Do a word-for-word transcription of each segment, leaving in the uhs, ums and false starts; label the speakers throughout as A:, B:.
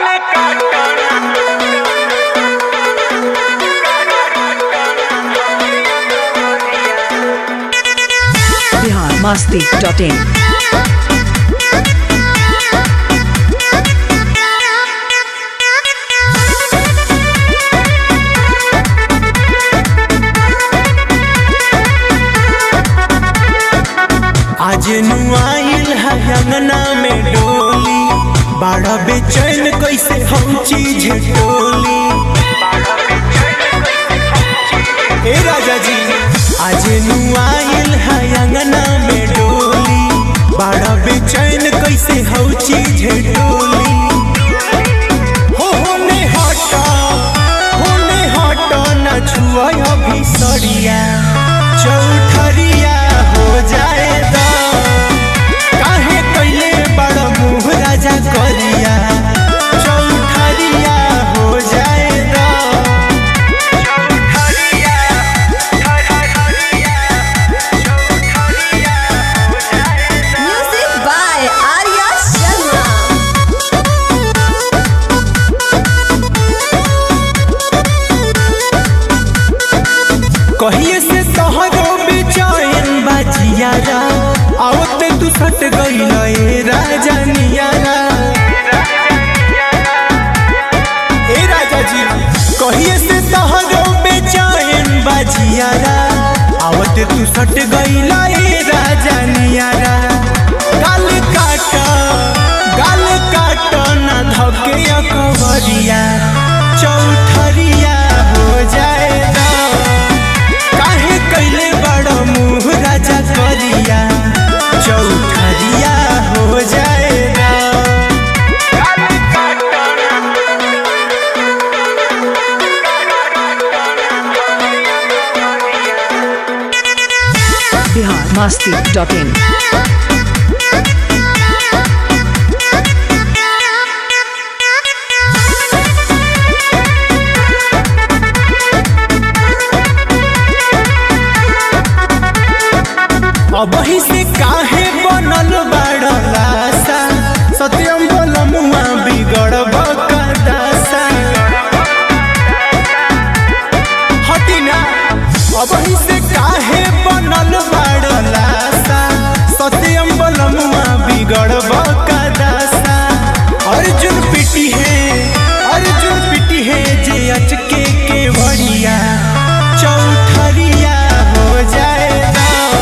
A: Bihar Masti dot इन।
B: आज नुआइल है अंगना में डोली, बड़ा बेचैन कैसे हम चीज टोली। ए राजा जी आज नुआइल है अंगना में डोली, बड़ा बेचैन कैसे हम चीज टोली। हो होने हटा होने हटा न छुआ अभी सड़िया, चौठरिया हो जाएगा राजा करिया, चौठरिया हो जाएगा।
C: Music by Arya Sharma.
B: कहिए से तोहरो बेचैन बाजियारा, आवते तू सट गइल ए राजा नियारा। ए राजा जी कहिए से तोहरो बेचैन बाजियारा, आवते तू सट गइल ए राजा नियारा। गाल काटा गाल काटा ना धके अकबरिया, चौठरिया हो जाएगा। काहे कैले बड़ा मुँह राजा करिया, चौठरिया हो जाएगा।
A: Bihar Masti dot in.
B: अब ही से काहे बनल बड़ा लाशा, सत्यम बोलमुआ बिगड़ बकदासा। हटिना अब ही से काहे बनल बड़ा लाशा, सत्यम बोलमुआ बिगड़ बकदासा। अर्जुन पिटी है अर्जुन पिटी है जे अचके के बढ़िया, चौठरिया हो जाएगा।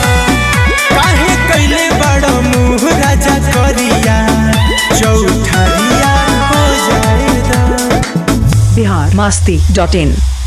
B: राजा करिया, चौठरिया हो जाएगा।
A: बिहार मस्ती डॉट इन।